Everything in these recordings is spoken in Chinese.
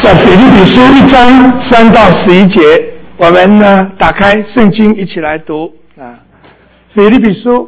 在腓立比书1章3到11节，我们呢打开圣经一起来读啊。腓立比书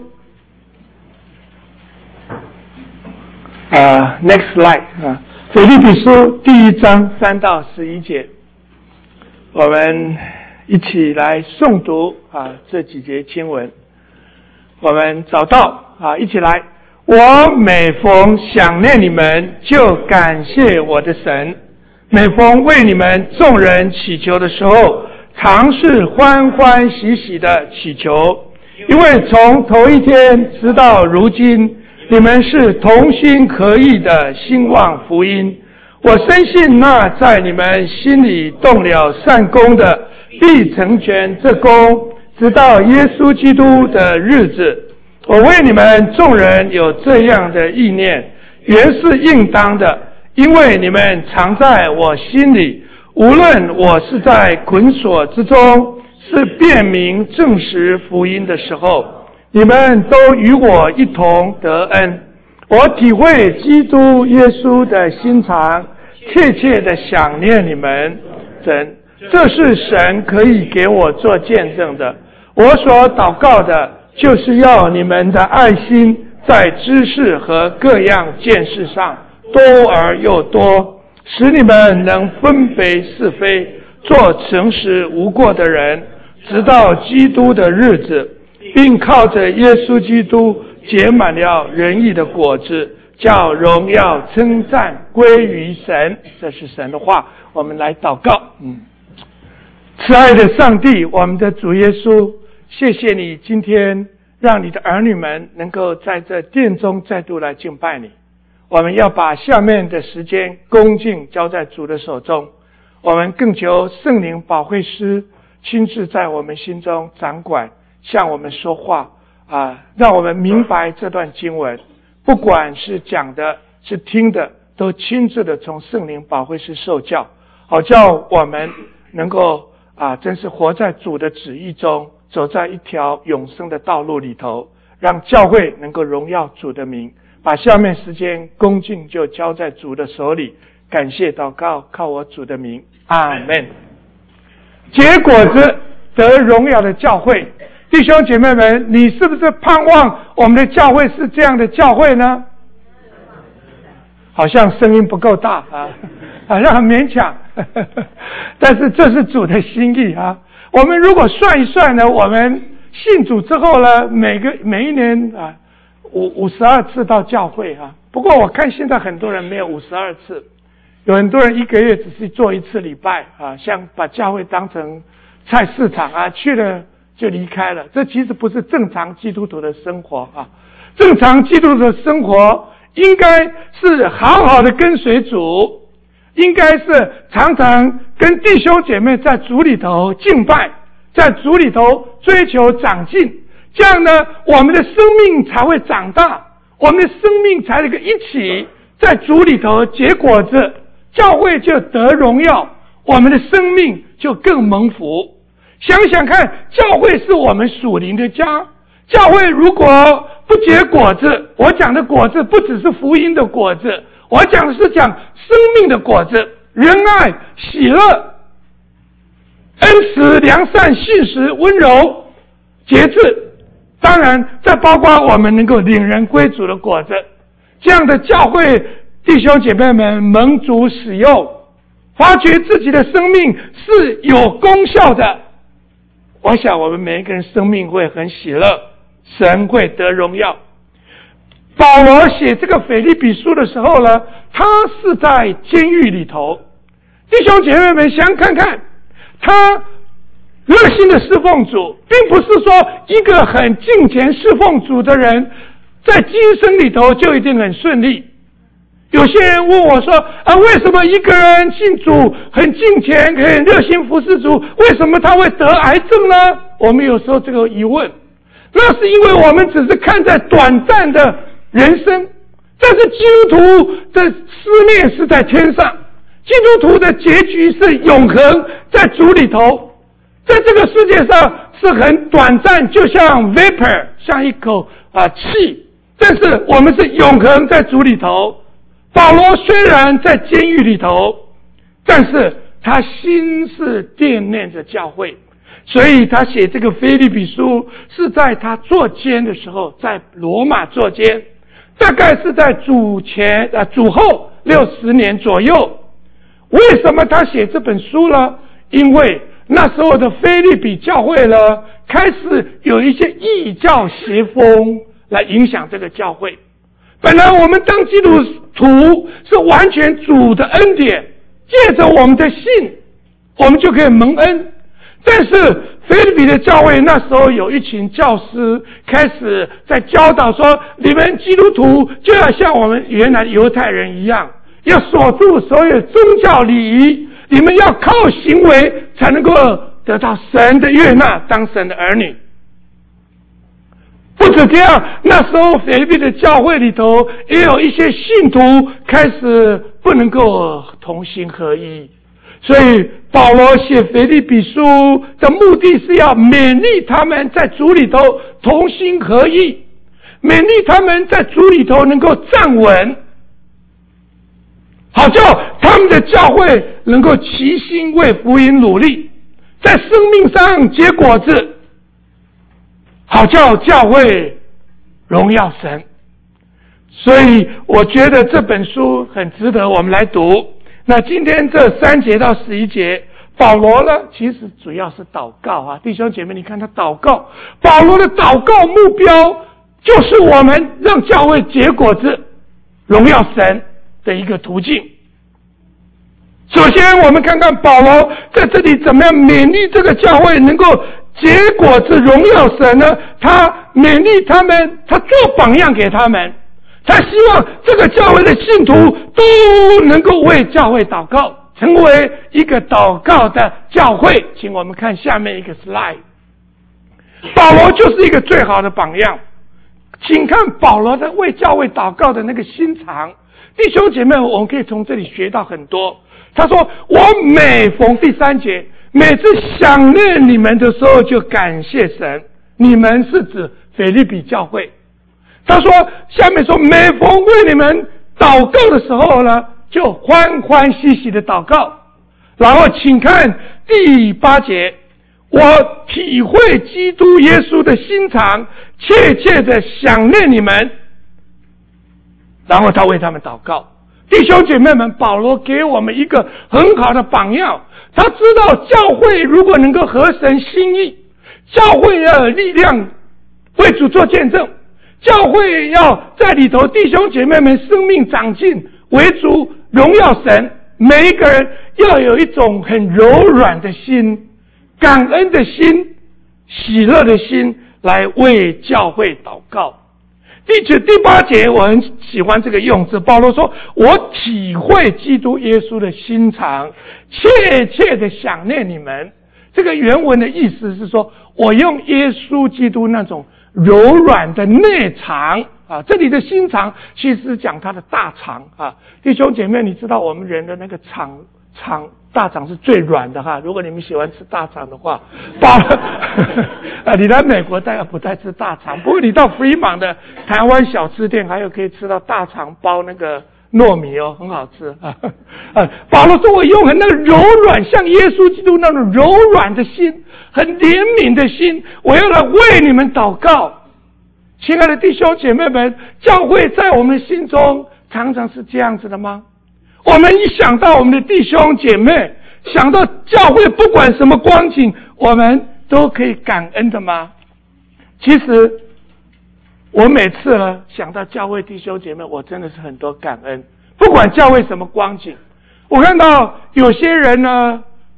next slide 啊，腓立比书第1章3到11节，我们一起来诵读这几节经文。我们找到一起来。我每逢想念你们，就感谢我的神。每逢为你们众人祈求的时候，常是欢欢喜喜的祈求，因为从头一天直到如今，你们是同心合意的兴旺福音。我深信那在你们心里动了善功的，必成全这功，直到耶稣基督的日子。我为你们众人有这样的意念，原是应当的，因为你们常在我心里，无论我是在捆锁之中，是辨明证实福音的时候，你们都与我一同得恩。我体会基督耶稣的心肠，切切的想念你们。这是神可以给我做见证的。我所祷告的，就是要你们的爱心在知识和各样见识上多而又多，使你们能分别是非，做诚实无过的人，直到基督的日子，并靠着耶稣基督结满了仁义的果子，叫荣耀称赞归于神。这是神的话，我们来祷告。慈爱的上帝，我们的主耶稣，谢谢你今天让你的儿女们能够在这殿中再度来敬拜你。我们要把下面的时间恭敬交在主的手中，我们更求圣灵保惠师亲自在我们心中掌管，向我们说话让我们明白这段经文，不管是讲的是听的，都亲自的从圣灵保惠师受教，好叫我们能够真是活在主的旨意中，走在一条永生的道路里头，让教会能够荣耀主的名。把下面时间恭敬就交在主的手里，感谢祷告，靠我主的名，阿们。结果子得荣耀的教会，弟兄姐妹们，你是不是盼望我们的教会是这样的教会呢？好像声音不够大好像很勉强但是这是主的心意我们如果算一算呢，我们信主之后呢，每一年52次到教会不过我看现在很多人没有52次，有很多人一个月只是做一次礼拜像把教会当成菜市场去了就离开了，这其实不是正常基督徒的生活正常基督徒的生活应该是好好的跟随主，应该是常常跟弟兄姐妹在主里头敬拜，在主里头追求长进，这样呢，我们的生命才会长大，我们的生命才能够一起在主里头结果子，教会就得荣耀，我们的生命就更蒙福。想想看，教会是我们属灵的家，教会如果不结果子，我讲的果子不只是福音的果子，我讲的是讲生命的果子，仁爱、喜乐、恩慈、良善、信实、温柔、节制，当然再包括我们能够领人归主的果子。这样的教会弟兄姐妹们蒙主使用，发觉自己的生命是有功效的，我想我们每一个人生命会很喜乐，神会得荣耀。保罗写这个腓立比书的时候呢，他是在监狱里头。弟兄姐妹们想看看，他热心的侍奉主，并不是说一个很敬虔侍奉主的人在今生里头就一定很顺利。有些人问我说为什么一个人信主很敬虔很热心服侍主，为什么他会得癌症呢？我们有时候这个疑问，那是因为我们只是看在短暂的人生，但是基督徒的思念是在天上，基督徒的结局是永恒在主里头，在这个世界上是很短暂，就像 vapor 像一口气，但是我们是永恒在主里头。保罗虽然在监狱里头， 但是他心是惦念着教会，所以他写这个腓立比书是在他坐监的时候，在罗马坐监，大概是在主后60年左右。为什么他写这本书呢？因为那时候的腓立比教会呢，开始有一些异教邪风来影响这个教会。本来我们当基督徒是完全主的恩典，借着我们的信我们就可以蒙恩。但是腓立比的教会那时候有一群教师开始在教导说，你们基督徒就要像我们原来犹太人一样，要守住所有宗教礼仪，你们要靠行为才能够得到神的悦纳，当神的儿女。不止这样，那时候腓立比的教会里头也有一些信徒开始不能够同心合一，所以保罗写腓立比书的目的是要勉励他们在主里头同心合一，勉励他们在主里头能够站稳，好叫他们的教会能够齐心为福音努力，在生命上结果子，好叫教会荣耀神。所以我觉得这本书很值得我们来读。那今天这3节到11节，保罗呢其实主要是祷告啊，弟兄姐妹，你看他祷告，保罗的祷告目标就是我们让教会结果子，荣耀神的一个途径。首先我们看看保罗在这里怎么样勉励这个教会能够结果子荣耀神呢？他勉励他们，他做榜样给他们，他希望这个教会的信徒都能够为教会祷告，成为一个祷告的教会。请我们看下面一个 slide， 保罗就是一个最好的榜样。请看保罗的为教会祷告的那个心肠，弟兄姐妹，我们可以从这里学到很多。他说，我每逢第3节，每次想念你们的时候就感谢神。你们是指腓立比教会。他说下面说，每逢为你们祷告的时候呢，就欢欢喜喜的祷告。然后请看第8节，我体会基督耶稣的心肠，切切的想念你们。然后他为他们祷告。弟兄姐妹们，保罗给我们一个很好的榜样，他知道教会如果能够合神心意，教会要有力量为主做见证，教会要在里头弟兄姐妹们生命长进，为主荣耀神。每一个人要有一种很柔软的心，感恩的心，喜乐的心，来为教会祷告。第8节我很喜欢这个用字，保罗说，我体会基督耶稣的心肠，切切的想念你们。这个原文的意思是说，我用耶稣基督那种柔软的内肠啊，这里的心肠其实是讲他的大肠啊。弟兄姐妹，你知道我们人的那个大肠是最软的哈，如果你们喜欢吃大肠的话，你来美国大概不太吃大肠，不过你到 Fremont 的台湾小吃店还有可以吃到大肠包那个糯米哦，很好吃啊。保罗说，我用很那个柔软，像耶稣基督那种柔软的心，很怜悯的心，我要来为你们祷告。亲爱的弟兄姐妹们，教会在我们心中常常是这样子的吗？我们一想到我们的弟兄姐妹，想到教会不管什么光景，我们都可以感恩的吗？其实我每次呢想到教会弟兄姐妹，我真的是很多感恩，不管教会什么光景。我看到有些人呢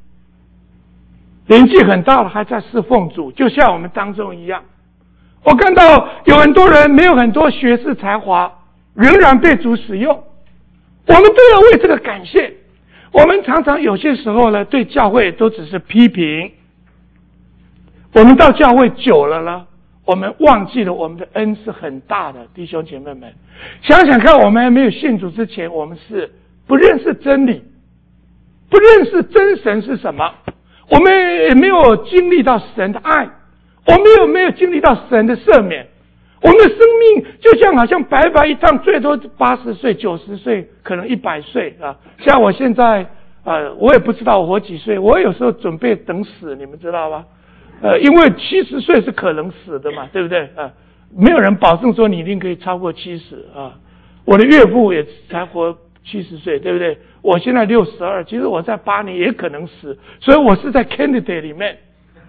年纪很大了还在侍奉主，就像我们当中一样。我看到有很多人没有很多学识才华，仍然被主使用，我们都要为这个感谢。我们常常有些时候呢对教会都只是批评，我们到教会久了呢，我们忘记了我们的恩是很大的。弟兄姐妹们，想想看，我们还没有信主之前，我们是不认识真理，不认识真神是什么，我们也没有经历到神的爱，我们也没有经历到神的赦免。我们的生命就像好像白白一趟，最多80岁、90岁，可能100岁啊。像我现在我也不知道我活几岁，我有时候准备等死，你们知道吗？因为70岁是可能死的嘛，对不对？没有人保证说你一定可以超过70啊。我的岳父也才活70岁，对不对？我现在62，其实我在8年也可能死，所以我是在 candidate 里面。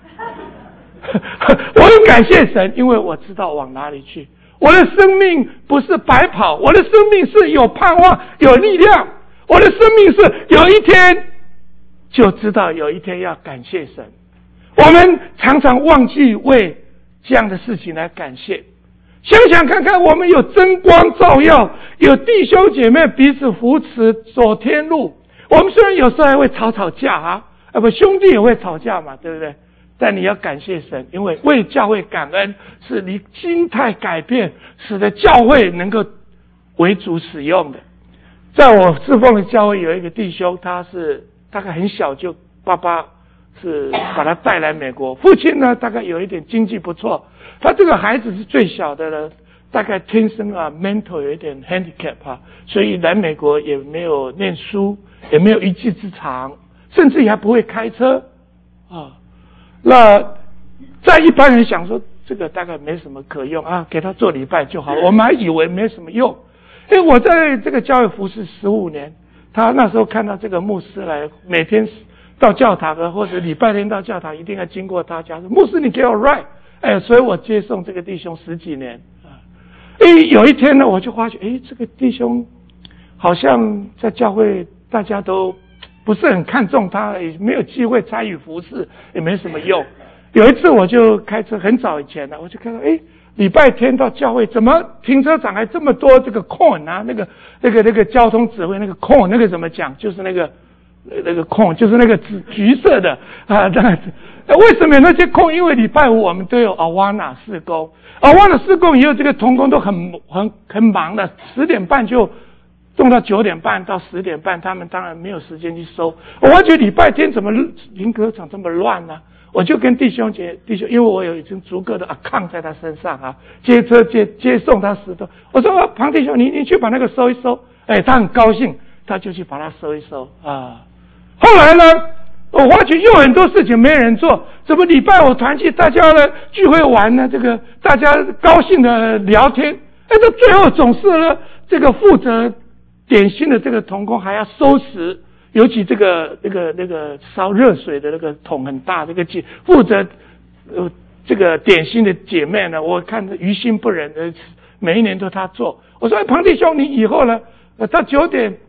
我很感谢神，因为我知道往哪里去。我的生命不是白跑，我的生命是有盼望、有力量。我的生命是有一天就知道有一天要感谢神。我们常常忘记为这样的事情来感谢。想想看看，我们有真光照耀，有弟兄姐妹彼此扶持走天路。我们虽然有时候还会吵架兄弟也会吵架嘛，对不对？但你要感谢神，因为为教会感恩是你心态改变，使得教会能够为主使用的。在我侍奉的教会有一个弟兄，他是大概很小就爸爸是把他带来美国，父亲呢大概有一点经济不错，他这个孩子是最小的了，大概天生mental 有一点 handicap 所以来美国也没有念书，也没有一技之长，甚至也还不会开车那在一般人想说这个大概没什么可用给他做礼拜就好，我们还以为没什么用。因为我在这个教会服侍15年，他那时候看到这个牧师来，每天到教堂或者礼拜天到教堂，一定要经过他家，说牧师你给我 ride，所以我接送这个弟兄10几年有一天呢，我就发觉这个弟兄好像在教会大家都不是很看重他，也没有机会参与服侍，也没什么用。有一次我就开车，很早以前了，我就看到礼拜天到教会，怎么停车场还这么多这个 coin 那个交通指挥那个 coin 那个怎么讲？就是那个 coin 就是那个橘色的为什么有那些 coin？ 因为礼拜5我们都有 Awana 事工，Awana 事工也有这个同工都很忙的，10点半就动到9点半到10点半，他们当然没有时间去收。我发觉礼拜天怎么灵歌场这么乱呢？我就跟弟兄，因为我有已经足够的account在他身上接车接送他10多。我说庞弟兄，你去把那个收一收。他很高兴，他就去把它收一收后来呢，我发觉又很多事情没人做，怎么礼拜5团契大家呢聚会完呢，这个大家高兴的聊天，到最后总是呢这个负责点心的这个同工还要收拾。尤其这个烧热水的那个桶很大，这个负责这个点心的姐妹呢，我看于心不忍的，每一年都她做。我说庞弟兄，你以后呢到10点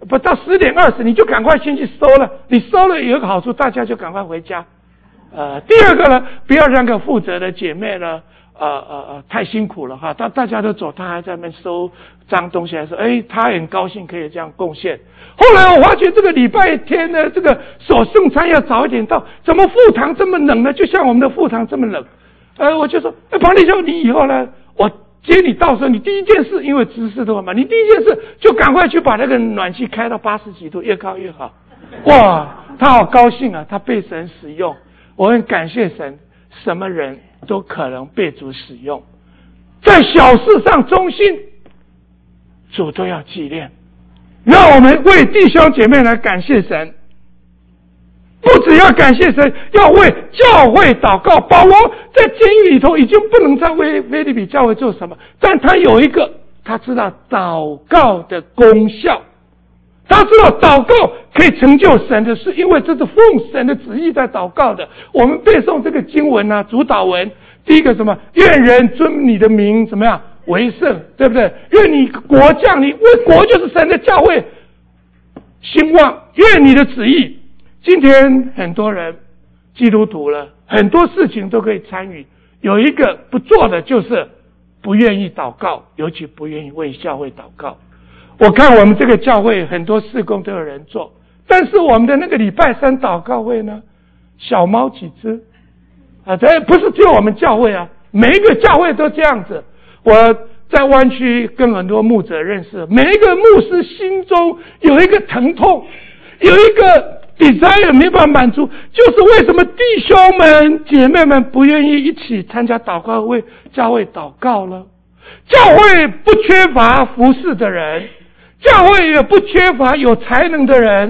20你就赶快先去收了，你收了有一个好处，大家就赶快回家。第二个呢，不要让个负责的姐妹呢太辛苦了大家都走，她还在那边收脏东西，还说她很高兴可以这样贡献。后来我发觉这个礼拜天呢，这个守圣餐要早一点到，怎么副堂这么冷呢？就像我们的副堂这么冷。我就说庞弟兄，你以后呢，我接你到时候，你第一件事，因为执事多嘛，你第一件事就赶快去把那个暖气开到80几度，越高越好。哇，他好高兴他被神使用。我很感谢神，什么人都可能被主使用，在小事上忠心，主都要纪念。让我们为弟兄姐妹来感谢神，不只要感谢神，要为教会祷告。保罗在监狱里头已经不能再为腓立比教会做什么，但他有一个，他知道祷告的功效，他知道祷告可以成就神的事，因为这是奉神的旨意在祷告的。我们背诵这个经文主祷文，第一个什么？愿人尊你的名怎么样为圣，对不对？愿你国降临，为国就是神的教会兴旺，愿你的旨意。今天很多人基督徒了，很多事情都可以参与，有一个不做的就是不愿意祷告，尤其不愿意为教会祷告。我看我们这个教会很多事工都有人做，但是我们的那个礼拜3祷告会呢，小猫几只这不是只有我们教会每一个教会都这样子。我在湾区跟很多牧者认识，每一个牧师心中有一个疼痛，有一个 desire 没办法满足，就是为什么弟兄们姐妹们不愿意一起参加祷告会，教会祷告呢？教会不缺乏服侍的人，教会也不缺乏有才能的人，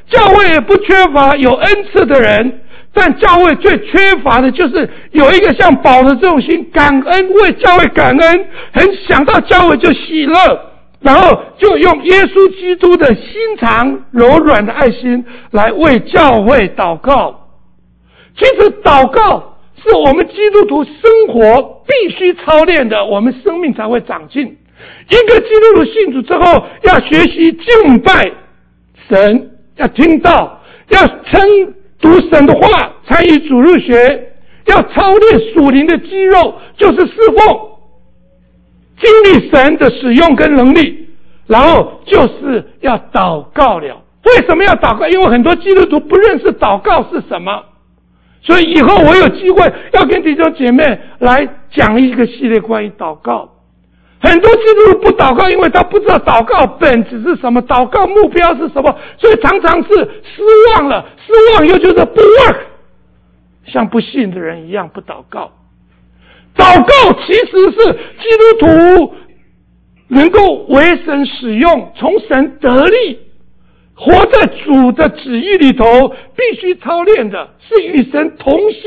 教会也不缺乏有恩赐的人，但教会最缺乏的就是有一个像保罗这种心，感恩，为教会感恩，很想到教会就喜乐，然后就用耶稣基督的心肠柔软的爱心来为教会祷告。其实祷告是我们基督徒生活必须操练的，我们生命才会长进。一个基督徒信主之后，要学习敬拜神，要听道，要读神的话，参与主日学，要操练属灵的肌肉，就是侍奉，经历神的使用跟能力，然后就是要祷告了。为什么要祷告？因为很多基督徒不认识祷告是什么，所以以后我有机会要跟弟兄姐妹来讲一个系列关于祷告。很多基督徒不祷告，因为他不知道祷告本质是什么，祷告目标是什么，所以常常是失望了，失望又就是不 work， 像不信的人一样不祷告。祷告其实是基督徒能够为神使用，从神得力，活在主的旨意里头，必须操练的是与神同心。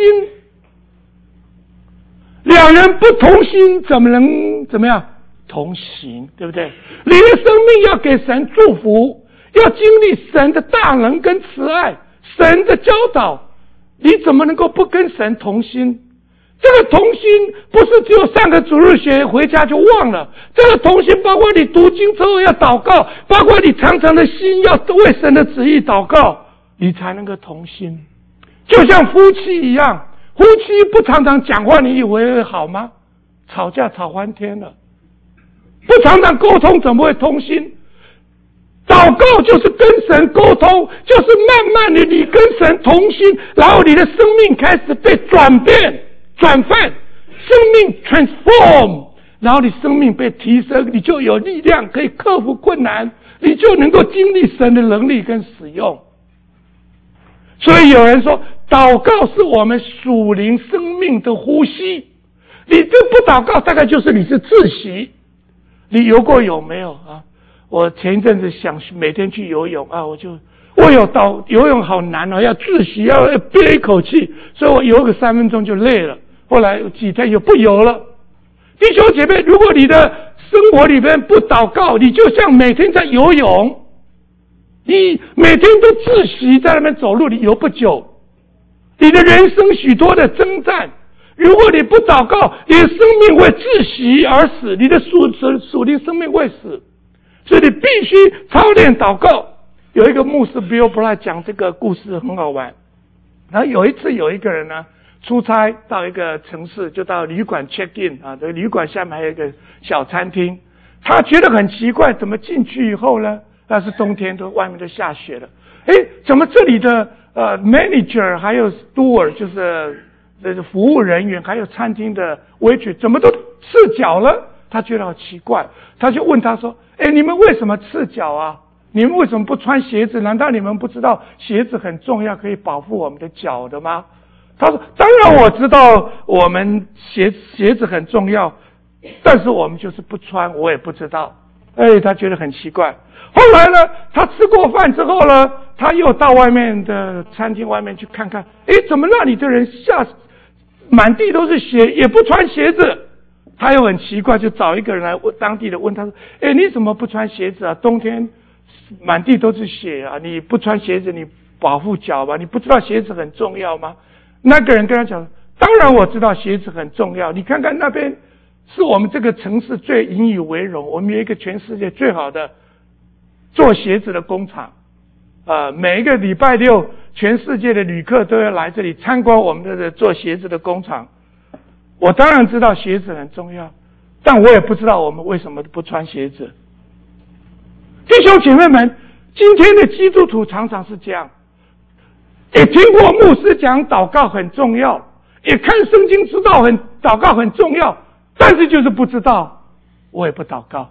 两人不同心，怎么样同行，对不对？你的生命要给神祝福，要经历神的大能跟慈爱，神的教导，你怎么能够不跟神同心？这个同心不是只有上个主日学回家就忘了，这个同心包括你读经之后要祷告，包括你常常的心要为神的旨意祷告，你才能够同心。就像夫妻一样，夫妻不常常讲话，你以为好吗？吵架吵翻天了。不常常沟通，怎么会同心？祷告就是跟神沟通，就是慢慢的你跟神同心，然后你的生命开始被转变转换，生命 transform， 然后你生命被提升，你就有力量可以克服困难，你就能够经历神的能力跟使用。所以有人说祷告是我们属灵生命的呼吸，你这不祷告大概就是你是窒息。你游过泳没有啊？我前一阵子想每天去游泳啊，我有到游泳好难哦，要窒息，要憋一口气，所以我游个3分钟就累了，后来几天就不游了。弟兄姐妹，如果你的生活里面不祷告，你就像每天在游泳，你每天都窒息在那边走路，你游不久。你的人生许多的征战，如果你不祷告，你的生命会窒息而死，你的属灵生命会死，所以你必须操练祷告。有一个牧师 Bill Bright 讲这个故事很好玩。然后有一次有一个人呢出差到一个城市，就到旅馆 check in 啊，这个旅馆下面还有一个小餐厅，他觉得很奇怪，怎么进去以后呢？那是冬天，外面都下雪了，怎么这里的manager 还有 steward 就是服务人员还有餐厅的waitress怎么都赤脚了？他觉得好奇怪，他就问他说：你们为什么赤脚啊？你们为什么不穿鞋子？难道你们不知道鞋子很重要，可以保护我们的脚的吗？他说：当然我知道我们鞋子很重要，但是我们就是不穿，我也不知道。他觉得很奇怪。后来呢，他吃过饭之后呢，他又到外面的餐厅外面去看看，怎么那里的人满地都是血，也不穿鞋子。他又很奇怪，就找一个人来当地的问他说：你怎么不穿鞋子啊？冬天满地都是血啊，你不穿鞋子你保护脚吧？你不知道鞋子很重要吗？那个人跟他讲：当然我知道鞋子很重要，你看看那边是我们这个城市最引以为荣，我们有一个全世界最好的做鞋子的工厂，每一个礼拜六全世界的旅客都要来这里参观我们的做鞋子的工厂。我当然知道鞋子很重要，但我也不知道我们为什么不穿鞋子。弟兄姐妹们，今天的基督徒常常是这样，也听过牧师讲祷告很重要，也看圣经知道祷告很重要，但是就是不知道，我也不祷告，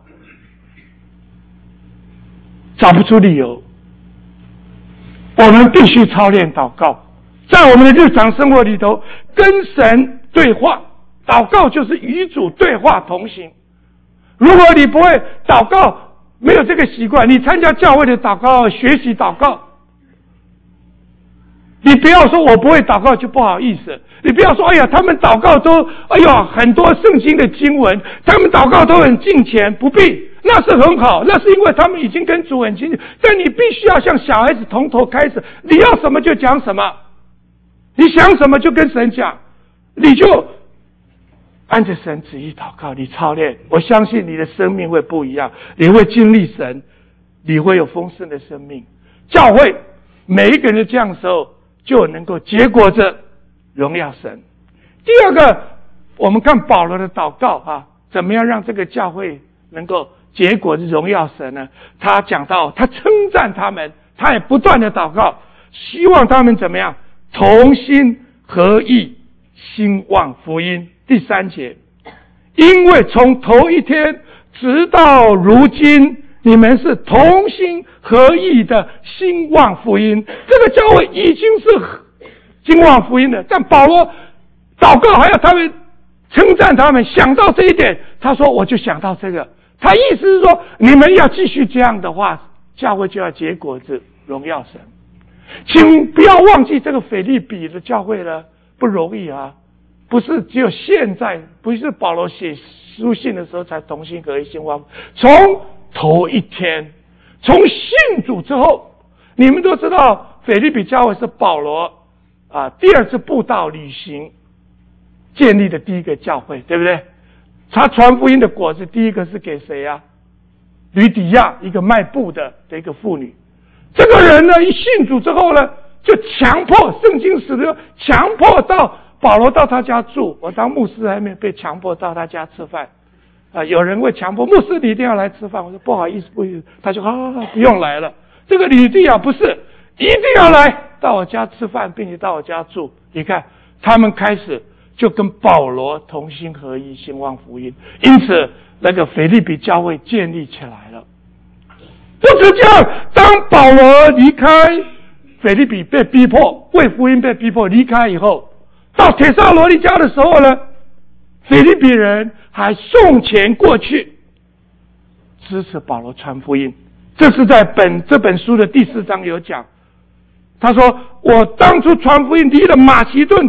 找不出理由。我们必须操练祷告，在我们的日常生活里头跟神对话，祷告就是与主对话同行。如果你不会祷告，没有这个习惯，你参加教会的祷告，学习祷告， 你不要说我不会祷告就不好意思，你不要说哎呀他们祷告都很多圣经的经文，他们祷告都很敬虔，不必，那是很好，那是因为他们已经跟主很亲近，但你必须要像小孩子从头开始，你要什么就讲什么，你想什么就跟神讲，你就按着神旨意祷告，你操练，我相信你的生命会不一样，你会经历神，你会有丰盛的生命。教会每一个人这样的时候就能够结果着荣耀神。第二个，我们看保罗的祷告怎么样让这个教会能够结果的荣耀神呢？他讲到他称赞他们，他也不断的祷告，希望他们怎么样同心合意兴旺福音。第3节，因为从头一天直到如今，你们是同心合意的兴旺福音。这个教会已经是兴旺福音的，但保罗祷告还要他们称赞他们，想到这一点，他说我就想到这个，他意思是说你们要继续这样的话，教会就要结果子荣耀神。请不要忘记这个腓立比的教会呢不容易不是只有现在，不是保罗写书信的时候才同心合一兴旺，从头一天，从信主之后，你们都知道腓立比教会是保罗第2次布道旅行建立的第一个教会，对不对？他传福音的果子第一个是给谁吕底亚，一个卖布的一个妇女。这个人呢一信主之后呢，就强迫，圣经史的强迫到保罗到他家住。我当牧师还没有被强迫到他家吃饭有人会强迫牧师你一定要来吃饭，我说不好意思不好意思，他就不用来了。这个吕底亚不是一定要来到我家吃饭，并且到我家住。你看他们开始就跟保罗同心合一兴旺福音，因此那个腓立比教会建立起来了。不止这样，当保罗离开腓立比被逼迫，为福音被逼迫离开以后，到帖撒罗尼迦的时候呢，腓立比人还送钱过去支持保罗传福音。这是在这本书的第4章有讲，他说我当初传福音离了马其顿，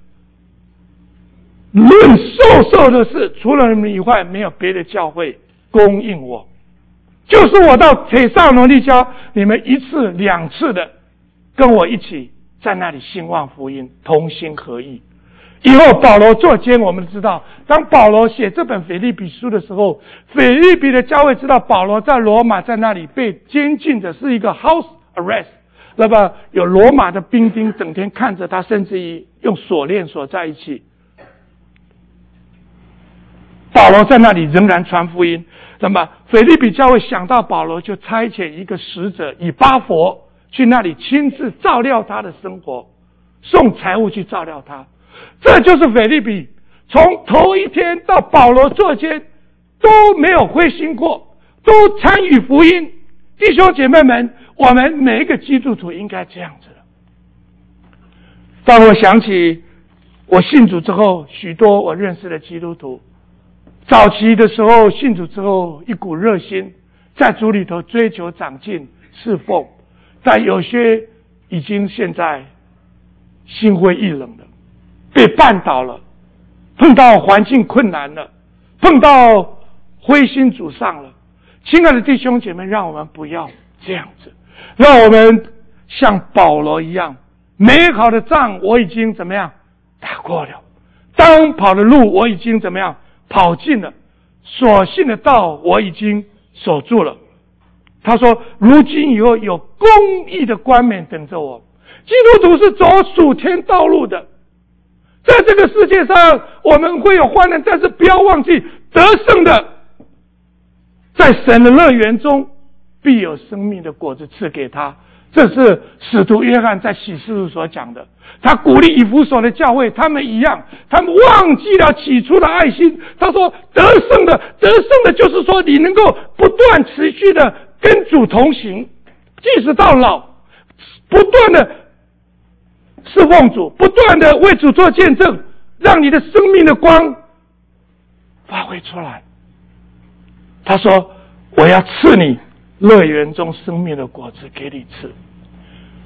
论受的事，除了你们以外没有别的教会供应我，就是我到帖撒罗尼迦，你们1次2次的跟我一起在那里兴旺福音，同心合意。以后保罗做监，我们知道当保罗写这本腓立比书的时候，腓立比的教会知道保罗在罗马在那里被监禁的是一个 house arrest， 那么有罗马的兵丁整天看着他，甚至于用锁链锁在一起。保罗在那里仍然传福音，那么腓立比教会想到保罗，就差遣一个使者以巴弗去那里亲自照料他的生活，送财物去照料他。这就是腓立比从头一天到保罗做监都没有灰心过，都参与福音。弟兄姐妹们，我们每一个基督徒应该这样子的。当我想起我信主之后，许多我认识的基督徒早期的时候信主之后一股热心，在主里头追求长进侍奉，但有些已经现在心灰意冷了，被绊倒了，碰到环境困难了，碰到灰心沮丧了。亲爱的弟兄姐妹，让我们不要这样子，让我们像保罗一样，美好的仗我已经怎么样打过了，当跑的路我已经怎么样跑尽了，所信的道我已经守住了。他说如今以后有公义的冠冕等着我。基督徒是走属天道路的，在这个世界上我们会有患难，但是不要忘记得胜的在神的乐园中必有生命的果子赐给他。这是使徒约翰在启示录所讲的。他鼓励以弗所的教会，他们一样，他们忘记了起初的爱心。他说得胜的就是说你能够不断持续的跟主同行，即使到老，不断的侍奉主，不断的为主做见证，让你的生命的光发挥出来。他说我要赐你乐园中生命的果子给你吃。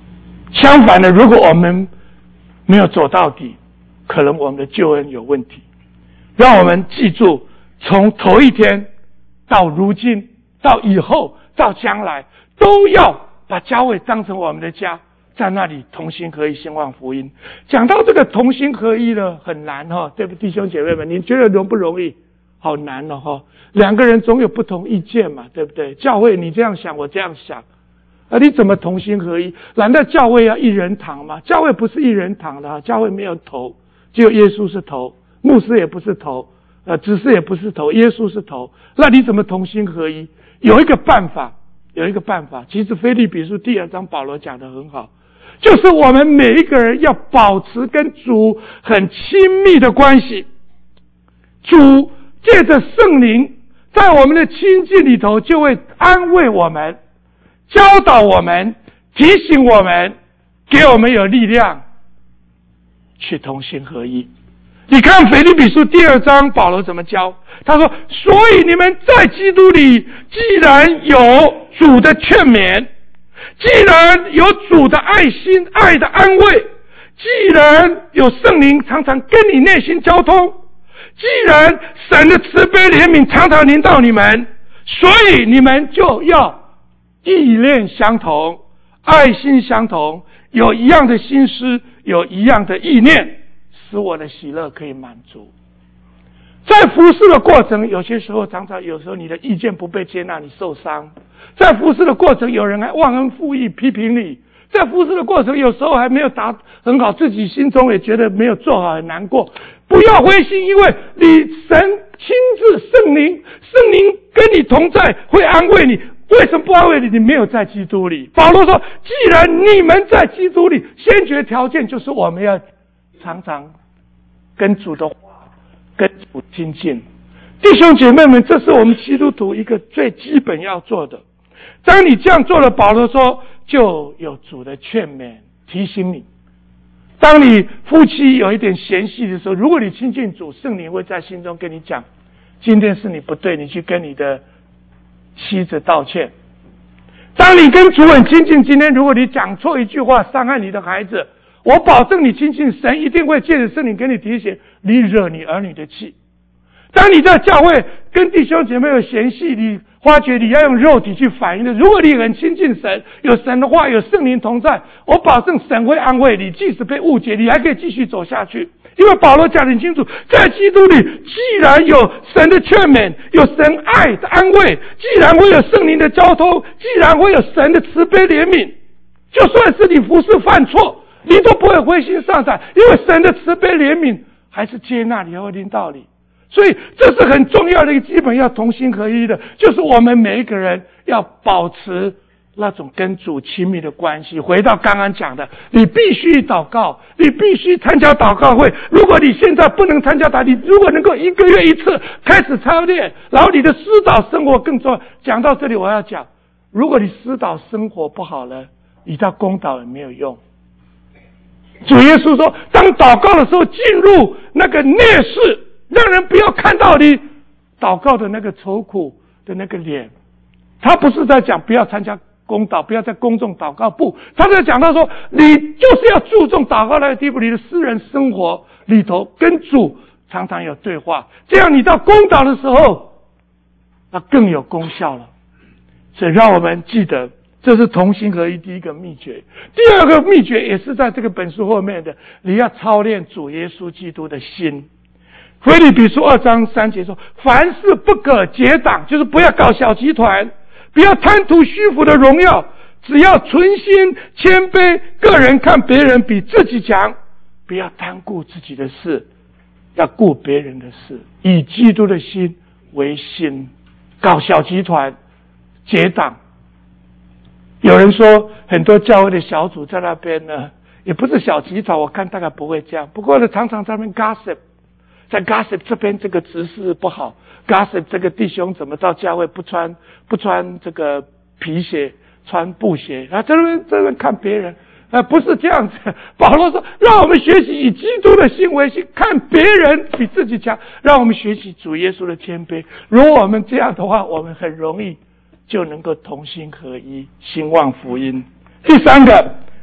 相反的，如果我们没有走到底，可能我们的救恩有问题。让我们记住，从头一天到如今，到以后，到将来，都要把教会当成我们的家，在那里同心合一兴旺福音。讲到这个同心合一呢，很难对不对，弟兄姐妹们？你觉得容不容易？好难两个人总有不同意见嘛，对不对？教会你这样想，我这样想，你怎么同心合一？难道教会要一人堂吗？教会不是一人堂的，教会没有头，只有耶稣是头，牧师也不是头，执事也不是头，耶稣是头。那你怎么同心合一？有一个办法。其实腓立比书第2章保罗讲得很好，就是我们每一个人要保持跟主很亲密的关系。主借着圣灵在我们的亲近里头，就会安慰我们，教导我们，提醒我们，给我们有力量去同心合一。你看腓立比书第2章保罗怎么教？他说，所以你们在基督里，既然有主的劝勉，既然有主的爱心爱的安慰，既然有圣灵常常跟你内心交通，既然神的慈悲怜悯常常临到你们，所以你们就要意念相同，爱心相同，有一样的心思，有一样的意念，使我的喜乐可以满足。在服侍的过程，有些时候有时候你的意见不被接纳，你受伤。在服侍的过程，有人还忘恩负义批评你。在服侍的过程，有时候还没有答很好，自己心中也觉得没有做好，很难过。不要灰心，因为你神亲自圣灵跟你同在，会安慰你。为什么不安慰你？你没有在基督里。保罗说，既然你们在基督里，先决条件就是我们要常常跟主的话跟主亲近。弟兄姐妹们，这是我们基督徒一个最基本要做的。当你这样做了，保罗说就有主的劝勉提醒你。当你夫妻有一点嫌隙的时候，如果你亲近主，圣灵会在心中跟你讲，今天是你不对，你去跟你的妻子道歉。当你跟主很亲近，今天如果你讲错一句话伤害你的孩子，我保证你亲近神一定会借着圣灵给你提醒，你惹你儿女的气。当你在教会跟弟兄姐妹有嫌隙，你发觉你要用肉体去反应的。如果你很亲近神，有神的话，有圣灵同在，我保证神会安慰你，即使被误解，你还可以继续走下去。因为保罗讲得很清楚，在基督里，既然有神的劝勉，有神爱的安慰，既然会有圣灵的交通，既然会有神的慈悲怜悯，就算是你服侍犯错，你都不会灰心丧胆，因为神的慈悲怜悯还是接纳你，会领导你。所以这是很重要的一个基本要同心合一的，就是我们每一个人要保持那种跟主亲密的关系。回到刚刚讲的，你必须祷告，你必须参加祷告会。如果你现在不能参加你如果能够1个月1次开始操练，然后你的私祷生活更重要。讲到这里我要讲，如果你私祷生活不好了，你到公祷也没有用。主耶稣说，当祷告的时候进入那个烈士，让人不要看到你祷告的那个愁苦的那个脸。他不是在讲不要参加公祷，不要在公众祷告，不，他在讲到说，你就是要注重祷告那个地步，你的私人生活里头跟主常常有对话，这样你到公祷的时候那更有功效了。所以让我们记得，这是同心合一第一个秘诀。第二个秘诀也是在这个本书后面的，你要操练主耶稣基督的心。腓立比书2章3节说，凡事不可结党，就是不要搞小集团，不要贪图虚浮的荣耀，只要存心谦卑，个人看别人比自己强，不要单顾自己的事，要顾别人的事，以基督的心为心。搞小集团结党，有人说很多教会的小组在那边呢，也不是小集团，我看大概不会这样，不过呢常常在那边 gossip，在 gossip 这边这个执事不好 ，gossip 这个弟兄怎么到教会不穿这个皮鞋，穿布鞋，啊，这边看别人，不是这样子。保罗说，让我们学习以基督的心为心，看别人比自己强，让我们学习主耶稣的谦卑。如果我们这样的话，我们很容易就能够同心合一，兴旺福音。第三个，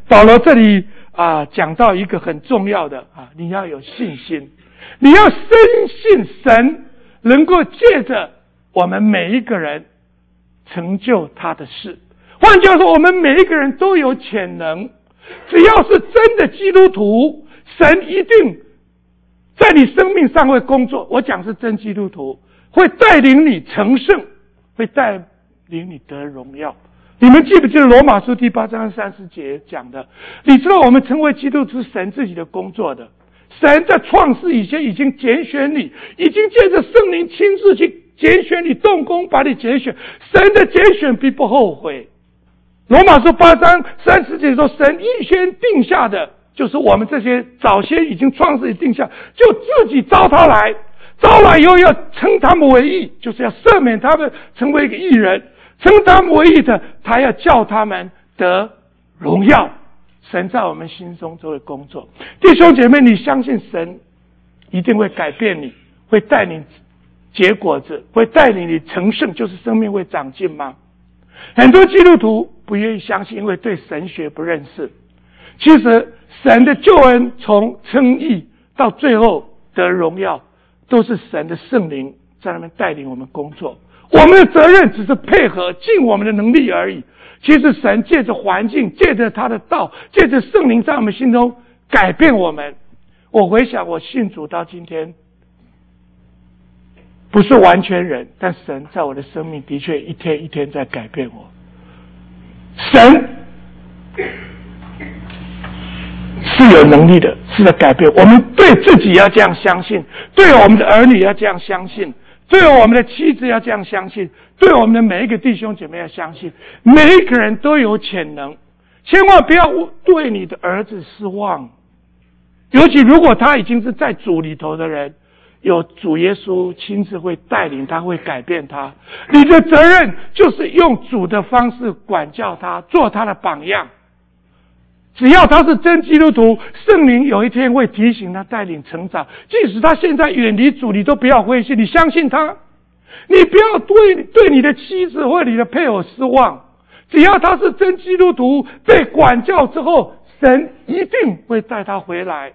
保罗这里讲到一个很重要的你要有信心，你要深信神能够借着我们每一个人成就他的事。换句话说，我们每一个人都有潜能，只要是真的基督徒，神一定在你生命上会工作。我讲是真基督徒，会带领你成圣，会带领你得荣耀。你们记不记得罗马书第8章30节讲的？你知道我们成为基督徒是神自己的工作的，神在创世以前已经拣选你，已经借着圣灵亲自去拣选你，动工把你拣选。神的拣选必不后悔。罗马书8章30节说，神预先定下的，就是我们这些早先已经创世定下，就自己招他来，招来以后要称他们为义，就是要赦免他们成为一个义人，称他们为义的，他要叫他们得荣耀。神在我们心中就会工作。弟兄姐妹，你相信神一定会改变你，会带你结果子，会带领你成圣，就是生命会长进吗？很多基督徒不愿意相信，因为对神学不认识。其实神的救恩从称义到最后得荣耀，都是神的圣灵在那边带领我们工作。我们的责任只是配合，尽我们的能力而已。其实神借着环境，借着他的道，借着圣灵在我们心中改变我们。我回想我信主到今天，不是完全人，但神在我的生命的确一天一天在改变我。神是有能力的，是在改变我们。对自己要这样相信，对我们的儿女要这样相信，对我们的妻子要这样相信，对我们的每一个弟兄姐妹要相信，每一个人都有潜能。千万不要对你的儿子失望，尤其如果他已经是在主里头的人，有主耶稣亲自会带领他，会改变他。你的责任就是用主的方式管教他，做他的榜样。只要他是真基督徒，圣灵有一天会提醒他，带领成长。即使他现在远离主，你都不要灰心，你相信他。你不要对你的妻子或你的配偶失望。只要他是真基督徒，被管教之后，神一定会带他回来。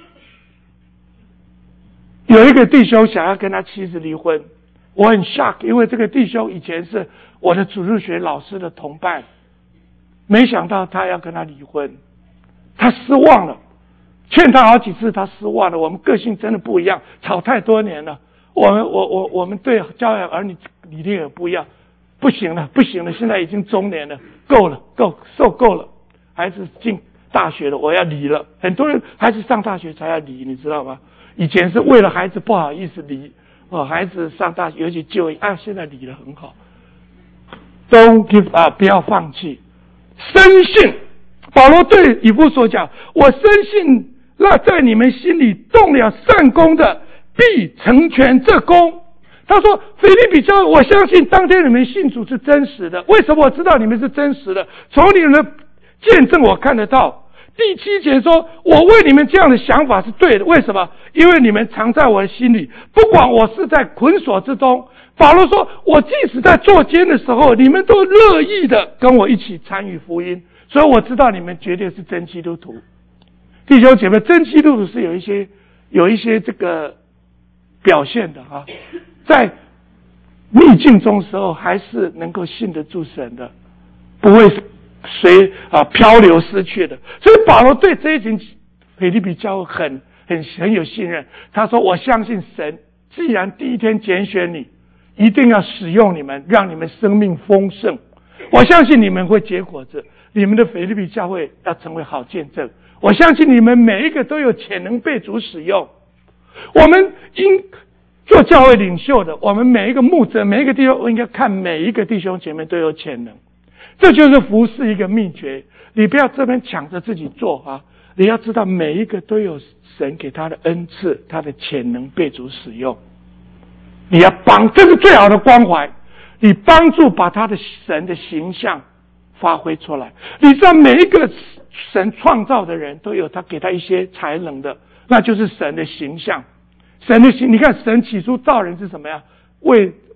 有一个弟兄想要跟他妻子离婚，我很 shock， 因为这个弟兄以前是我的主日学老师的同伴，没想到他要跟他离婚，他失望了，劝他好几次，他失望了。我们个性真的不一样，吵太多年了。我们对教养儿女理念也不一样，不行了，现在已经中年了，受够了。孩子进大学了，我要离了。很多人孩子上大学才要离，你知道吗？以前是为了孩子不好意思离，孩子上大学尤其就业现在离了很好。Don't give up， 不要放弃，深信。保罗对以弗所讲，我深信那在你们心里动了善功的，必成全这功。他说腓立比教会，我相信当天你们信主是真实的。为什么我知道你们是真实的？从你们的见证我看得到。第7节说，我为你们这样的想法是对的。为什么？因为你们藏在我的心里，不管我是在捆锁之中。保罗说，我即使在坐监的时候，你们都乐意的跟我一起参与福音，所以我知道你们绝对是真基督徒。弟兄姐妹，真基督徒是有一些这个表现的在逆境中时候还是能够信得住神的，不会漂流失去的。所以保罗对这一群腓立比教会很有信任。他说，我相信神既然第一天拣选你，一定要使用你们，让你们生命丰盛。我相信你们会结果子，你们的腓立比教会要成为好见证。我相信你们每一个都有潜能被主使用。我们应做教会领袖的，我们每一个牧者，每一个弟兄，应该看每一个弟兄姐妹都有潜能。这就是服事一个秘诀。你不要这边抢着自己做你要知道每一个都有神给他的恩赐，他的潜能被主使用。你要这是最好的关怀，你帮助把他的神的形象发挥出来。你知道每一个神创造的人都有他给他一些才能的，那就是神的形象。你看神起初造人是什么呀？为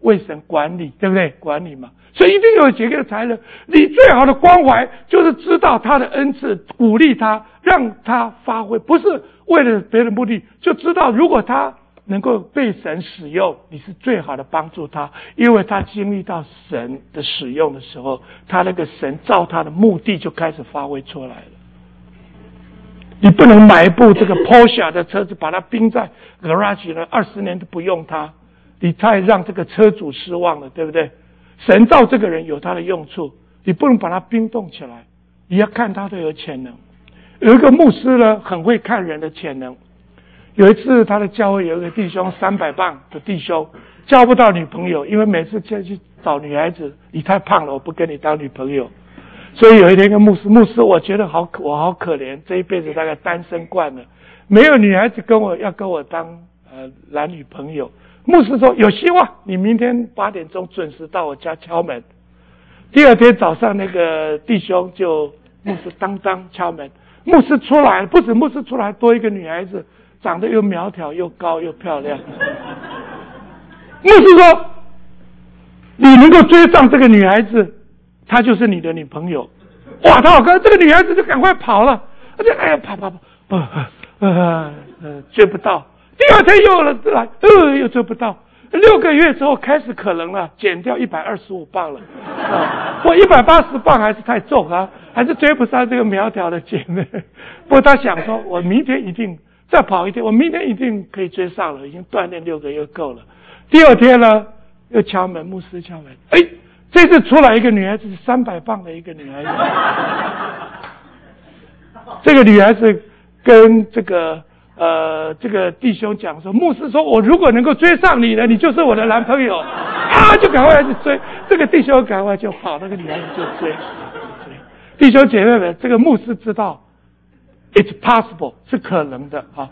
为神管理，对不对？管理嘛，所以一定有几个才能。你最好的关怀就是知道他的恩赐，鼓励他，让他发挥，不是为了别的目的，就知道如果他能够被神使用，你是最好的帮助他，因为他经历到神的使用的时候，他那个神照他的目的就开始发挥出来了。你不能买一部这个 Porsche 的车子，把它冰在 garage 了20年都不用它，你太让这个车主失望了，对不对？神造这个人有他的用处，你不能把它冰冻起来，你要看他都有潜能。有一个牧师呢，很会看人的潜能。有一次他的教会有一个弟兄300磅的弟兄交不到女朋友，因为每次去找女孩子，你太胖了，我不跟你当女朋友。所以有一天跟牧师，我觉得我好可怜，这一辈子大概单身惯了，没有女孩子跟我当男女朋友。牧师说有希望，你明天8点钟准时到我家敲门。第二天早上那个弟兄就牧师当敲门，牧师出来，不止牧师出来，多一个女孩子，长得又苗条又高又漂亮。牧师说你能够追上这个女孩子，她就是你的女朋友。哇，他好看，这个女孩子就赶快跑了，而且哎呀跑，追不到。第二天又来，又追不到。6个月之后开始可能了，减掉125磅了。我180磅还是太重啊，还是追不上这个苗条的姐妹。不过他想说，我明天一定再跑一天，我明天一定可以追上了，已经锻炼6个月够了。第二天呢，又敲门，牧师敲门，这次出来一个女孩子，是300磅的一个女孩子。这个女孩子跟这个弟兄讲说，牧师说我如果能够追上你呢，你就是我的男朋友啊，就赶快去追。这个弟兄赶快就跑，那个女孩子就追。弟兄姐妹们，这个牧师知道 it's possible 是可能的啊。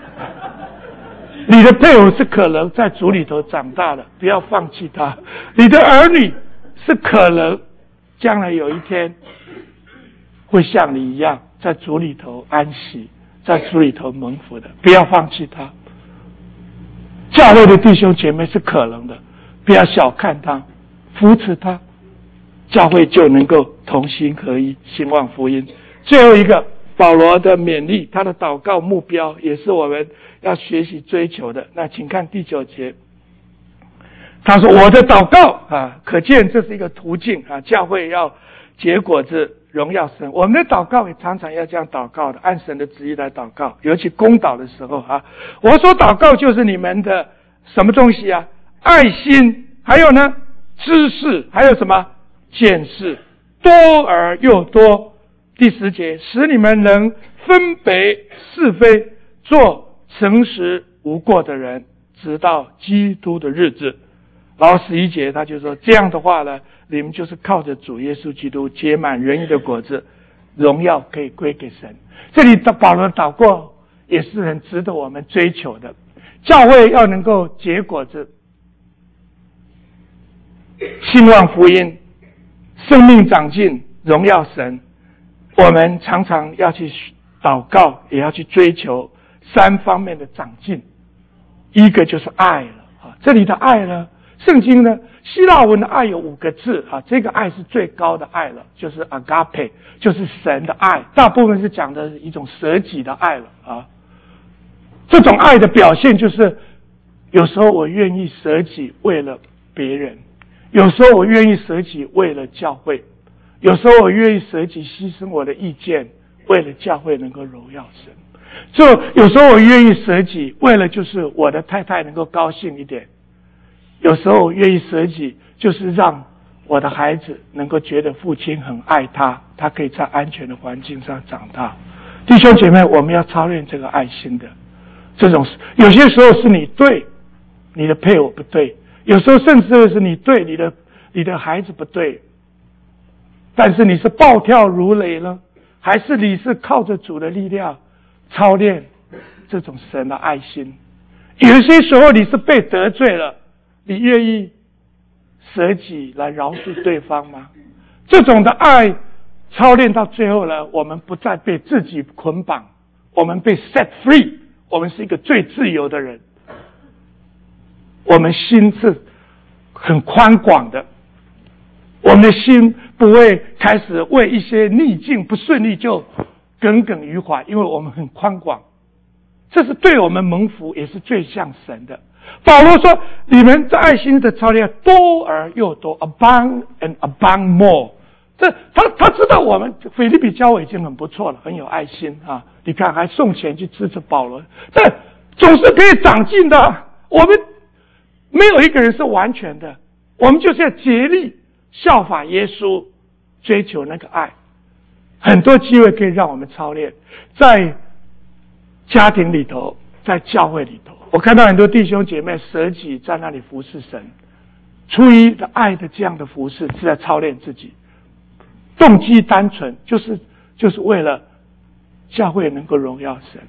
你的配偶是可能在主里头长大的，不要放弃他。你的儿女是可能将来有一天会像你一样在主里头安息，在主里头蒙福的，不要放弃他。教会的弟兄姐妹是可能的，不要小看他，扶持他，教会就能够同心合一，兴旺福音。最后一个，保罗的勉励，他的祷告目标也是我们要学习追求的。那请看第9节，他说我的祷告啊，可见这是一个途径啊，教会要结果子，荣耀神。我们的祷告也常常要这样祷告的，按神的旨意来祷告，尤其公祷的时候啊。我所祷告就是你们的什么东西啊？爱心，还有呢知识，还有什么见识，多而又多。第10节，使你们能分别是非，做诚实无过的人，直到基督的日子。然后11节他就说，这样的话呢，你们就是靠着主耶稣基督结满仁义的果子，荣耀可以归给神。这里的保罗祷告也是很值得我们追求的。教会要能够结果子，兴旺福音，生命长进，荣耀神。我们常常要去祷告，也要去追求3方面的长进。一个就是爱了啊，这里的爱呢，圣经呢，希腊文的爱有5个字啊，这个爱是最高的爱了，就是 agape， 就是神的爱，大部分是讲的一种舍己的爱了啊。这种爱的表现就是，有时候我愿意舍己为了别人，有时候我愿意舍己为了教会，有时候我愿意舍己牺牲我的意见，为了教会能够荣耀神。就有时候我愿意舍己，为了就是我的太太能够高兴一点。有时候我愿意舍己，就是让我的孩子能够觉得父亲很爱他，他可以在安全的环境上长大。弟兄姐妹，我们要操练这个爱心的。这种有些时候是你对，你的配偶不对，有时候甚至是你对你的孩子不对，但是你是暴跳如雷呢，还是你是靠着主的力量操练这种神的爱心？有些时候你是被得罪了，你愿意舍己来饶恕对方吗？这种的爱操练到最后呢，我们不再被自己捆绑，我们被 set free， 我们是一个最自由的人，我们心是很宽广的，我们的心不会开始为一些逆境不顺利就耿耿于怀，因为我们很宽广。这是对我们蒙福，也是最像神的。保罗说：“你们在爱心的操练多而又多 ，abound and abound more。”他知道我们腓立比教会已经很不错了，很有爱心啊！你看，还送钱去支持保罗，但总是可以长进的。我们没有一个人是完全的，我们就是要竭力效法耶稣，追求那个爱。很多机会可以让我们操练，在家庭里头，在教会里头，我看到很多弟兄姐妹舍己在那里服侍神，出于爱的这样的服侍是在操练自己，动机单纯，就是为了教会能够荣耀神，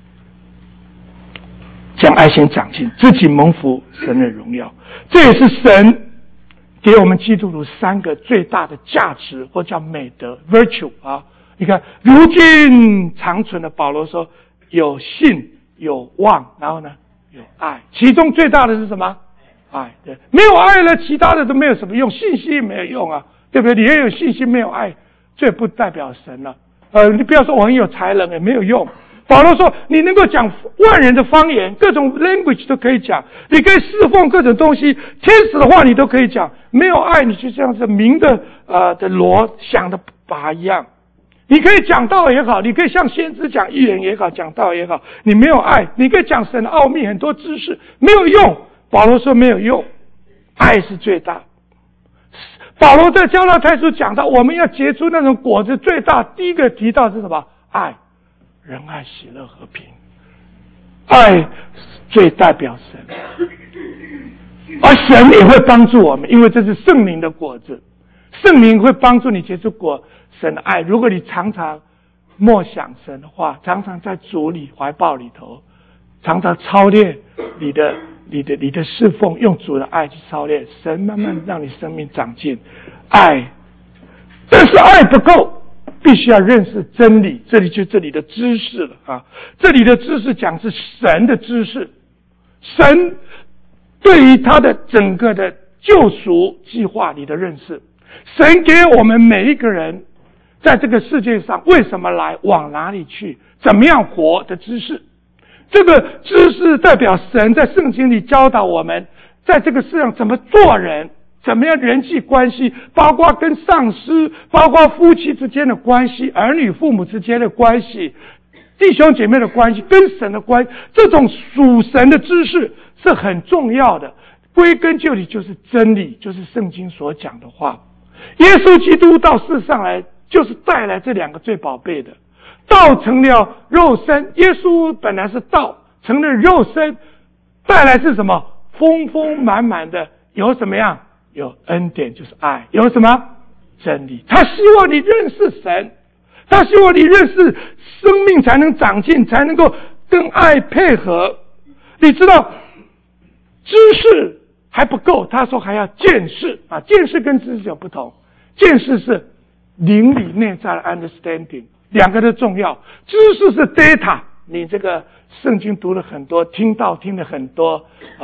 将爱心长进，自己蒙福神的荣耀。这也是神给我们基督徒3个最大的价值，或叫美德 virtue 啊。你看，如今长存的保罗说，有信有望，然后呢有爱，其中最大的是什么？爱。对，没有爱了，其他的都没有什么用，信心没有用啊，对不对？你也有信心没有爱，这不代表神了。你不要说我很有才能，也没有用。保罗说，你能够讲万人的方言，各种 language 都可以讲，你可以侍奉各种东西，天使的话你都可以讲，没有爱，你就像是鸣的锣响的拔一样。你可以讲道也好，你可以像先知讲预言也好，讲道也好，你没有爱，你可以讲神的奥秘很多知识，没有用。保罗说没有用，爱是最大。保罗在加拉太书讲到，我们要结出那种果子，最大第一个提到是什么？爱，仁爱、喜乐、和平。爱最代表神，而神也会帮助我们，因为这是圣灵的果子，圣灵会帮助你结出神的爱。如果你常常默想神的话，常常在主里怀抱里头，常常操练你的侍奉，用主的爱去操练，神慢慢让你生命长进。爱，但是爱不够，必须要认识真理。这里的知识了啊！这里的知识讲是神的知识，神对于他的整个的救赎计划里的认识，神给我们每一个人在这个世界上为什么来，往哪里去，怎么样活的知识。这个知识代表神在圣经里教导我们，在这个世上怎么做人，怎么样人际关系，包括跟上司，包括夫妻之间的关系，儿女父母之间的关系，弟兄姐妹的关系，跟神的关系，这种属神的知识是很重要的。归根究底就是真理，就是圣经所讲的话。耶稣基督到世上来，就是带来这2个最宝贝的。道成了肉身，耶稣本来是道，成了肉身，带来是什么？丰丰满满的，有什么样？有恩典，就是爱。有什么？真理。他希望你认识神，他希望你认识生命才能长进，才能够跟爱配合。你知道知识还不够，他说还要见识啊！见识跟知识有不同，见识是灵里内在的 understanding， 2个都重要。知识是 data， 你这个圣经读了很多，听了很多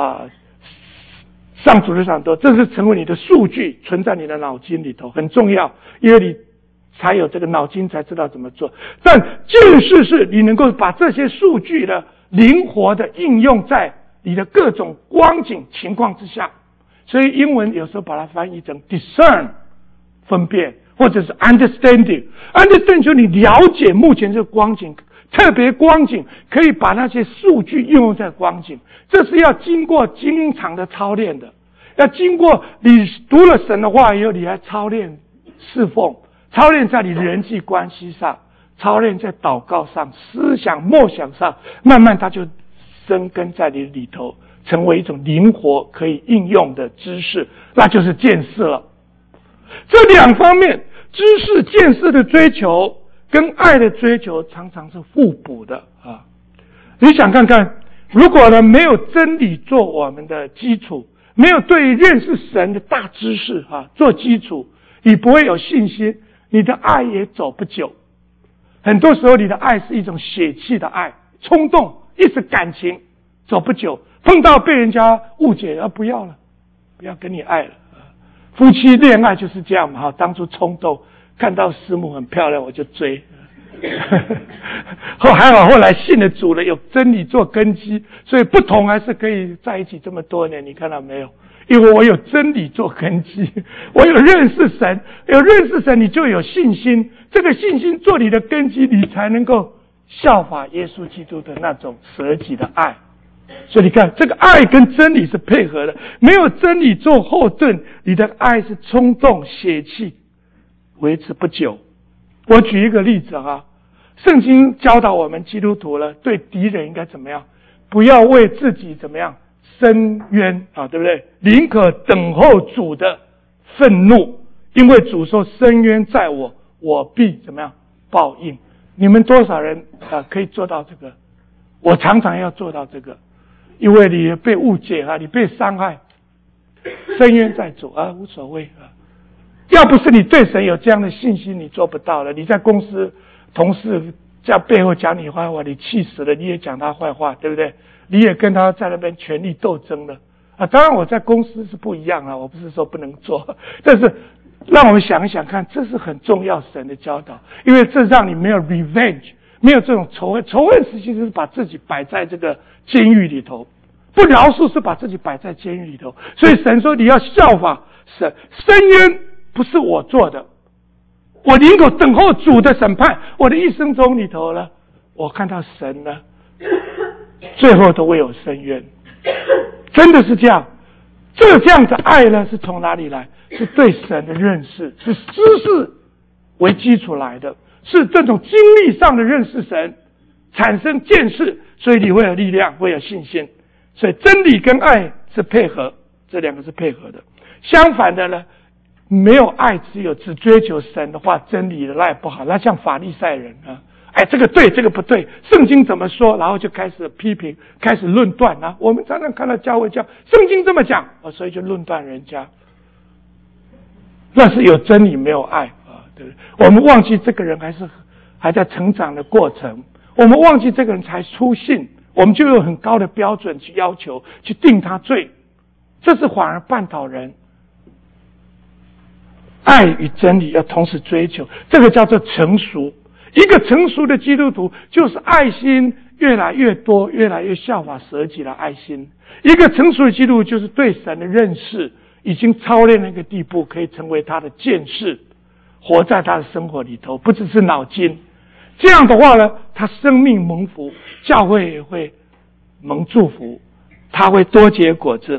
上主日上多，这是成为你的数据，存在你的脑筋里头，很重要，因为你才有这个脑筋，才知道怎么做。但见识是你能够把这些数据的灵活的应用在你的各种光景情况之下，所以英文有时候把它翻译成 discern 分辨，或者是 understanding 就是你了解目前这个光景，特别光景可以把那些数据应用在光景，这是要经过经常的操练的，要经过你读了神的话以后，你来操练侍奉，操练在你的人际关系上，操练在祷告上，思想默想上，慢慢它就生根在你里头，成为一种灵活可以应用的知识，那就是见识了。这2方面，知识见识的追求跟爱的追求常常是互补的啊！你想看看，如果呢没有真理做我们的基础，没有对于认识神的大知识做基础，你不会有信心，你的爱也走不久。很多时候你的爱是一种血气的爱，冲动，一时感情，走不久，碰到被人家误解不要了， 不要跟你爱了。夫妻恋爱就是这样嘛，当初冲动，看到师母很漂亮我就追。还好后来信了主了，有真理做根基，所以不同还是可以在一起这么多年，你看到没有？因为我有真理做根基，我有认识神，有认识神你就有信心，这个信心做你的根基，你才能够效法耶稣基督的那种舍己的爱。所以你看，这个爱跟真理是配合的，没有真理做后盾，你的爱是冲动血气，维持不久。我举一个例子啊，圣经教导我们基督徒了，对敌人应该怎么样？不要为自己怎么样伸冤啊，对不对？宁可等候主的愤怒，因为主说伸冤在我，我必怎么样报应。你们多少人可以做到这个？我常常要做到这个，因为你被误解啊，你被伤害，伸冤在主啊，无所谓啊。要不是你对神有这样的信心，你做不到了。你在公司同事在背后讲你坏话，你气死了，你也讲他坏话，对不对？你也跟他在那边权力斗争了啊！当然我在公司是不一样啊，我不是说不能做，但是让我们想一想看，这是很重要神的教导，因为这让你没有 revenge， 没有这种仇恨。仇恨实际是把自己摆在这个监狱里头，不饶恕是把自己摆在监狱里头。所以神说你要效法神，伸冤不是我做的，我宁可等候主的审判。我的一生中里头呢，我看到神呢最后都会有伸冤，真的是这样。这样的爱呢是从哪里来？是对神的认识，是知识为基础来的，是这种经历上的认识神产生见识，所以你会有力量，会有信心。所以真理跟爱是配合，这两个是配合的。相反的呢，没有爱，只追求神的话，真理的爱不好，那像法利赛人啊，这个对，这个不对，圣经怎么说，然后就开始批评，开始论断啊。我们常常看到教会讲圣经这么讲所以就论断人家，那是有真理没有爱啊，对不对？我们忘记这个人还在成长的过程，我们忘记这个人才初信，我们就有很高的标准去要求，去定他罪，这是反而绊倒人。爱与真理要同时追求，这个叫做成熟。一个成熟的基督徒就是爱心越来越多，越来越效法舍己的爱心。一个成熟的基督徒就是对神的认识已经操练那个地步，可以成为他的见识，活在他的生活里头，不只是脑筋。这样的话呢，他生命蒙福，教会也会蒙祝福，他会多结果子，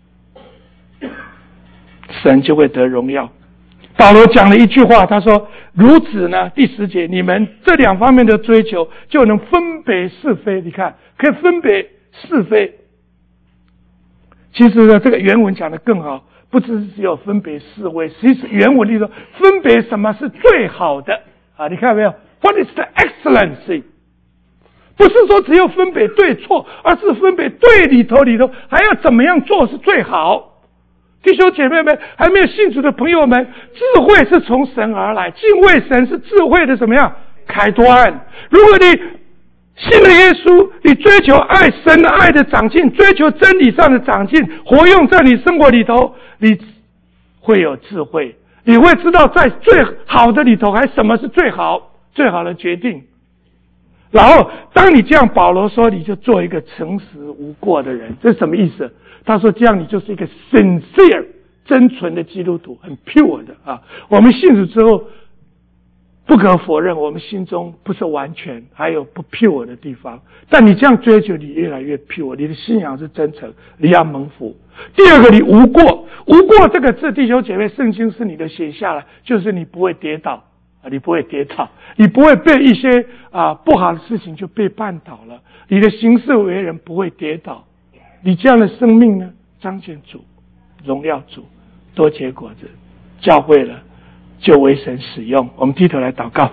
神就会得荣耀。保罗讲了一句话，他说如此呢，第10节，你们这两方面的追求就能分别是非。你看，可以分别是非。其实呢，这个原文讲得更好，不只有分别是非，其实原文里头分别什么是最好的啊？你看没有 ？What is the excellency？ 不是说只有分别对错，而是分别对里头还要怎么样做是最好。弟兄姐妹们，还没有信主的朋友们，智慧是从神而来，敬畏神是智慧的怎么样开端。如果你信了耶稣，你追求爱神的爱的长进，追求真理上的长进，活用在你生活里头，你会有智慧，你会知道在最好的里头还什么是最好的决定。然后当你这样，保罗说你就做一个诚实无过的人，这是什么意思？他说这样你就是一个 sincere 真纯的基督徒，很 pure 的啊。我们信主之后不可否认我们心中不是完全，还有不 pure 的地方，但你这样追求，你越来越 pure， 你的信仰是真诚，你要蒙福。第二个，你无过。无过这个字，弟兄姐妹，圣经是你的写下来，就是你不会跌倒，你不会跌倒，你不会被一些不好的事情就被绊倒了，你的行事为人不会跌倒。你这样的生命呢，彰显主，荣耀主，多结果子，教会了就为神使用。我们低头来祷告。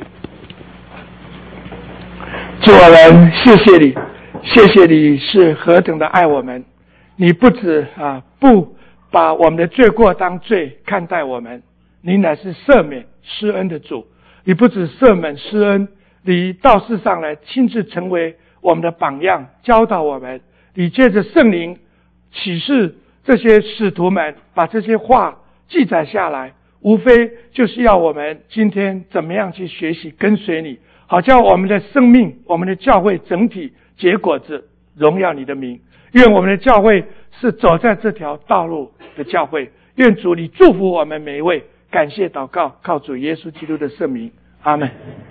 主我们谢谢你，谢谢你是何等的爱我们，你不止不把我们的罪过当罪看待我们，你乃是赦免施恩的主。你不止赦免施恩，你到世上来亲自成为我们的榜样，教导我们。你借着圣灵启示这些使徒们把这些话记载下来，无非就是要我们今天怎么样去学习跟随你，好叫我们的生命，我们的教会整体结果子，荣耀你的名。愿我们的教会是走在这条道路的教会。愿主你祝福我们每一位。感谢祷告，靠主耶稣基督的圣名，阿们。